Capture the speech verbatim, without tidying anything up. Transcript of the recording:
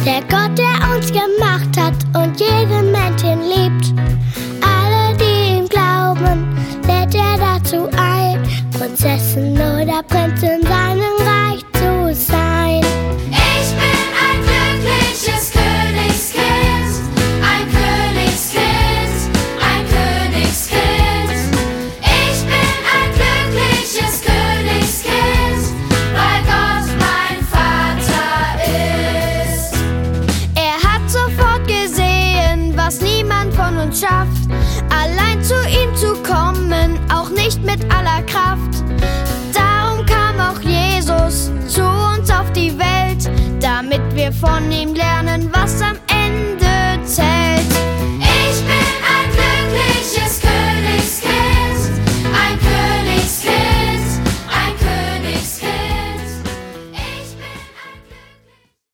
Der Gott, der uns gemacht hat und jeden Menschen liebt. Alle, die ihm glauben, lädt er dazu ein, Prinzessin oder Prinz in seinem Reich zu sein. Ich bin ein glückliches Königskind, ein Königskind, ein Königskind. Ich bin ein glückliches Königskind, weil Gott mein Vater ist. Er hat sofort gesehen, was niemand von uns schafft, allein zu ihm zu kommen, auch nicht mit aller Kraft. Darum kam auch Jesus zu uns auf die Welt, damit wir von ihm lernen, was am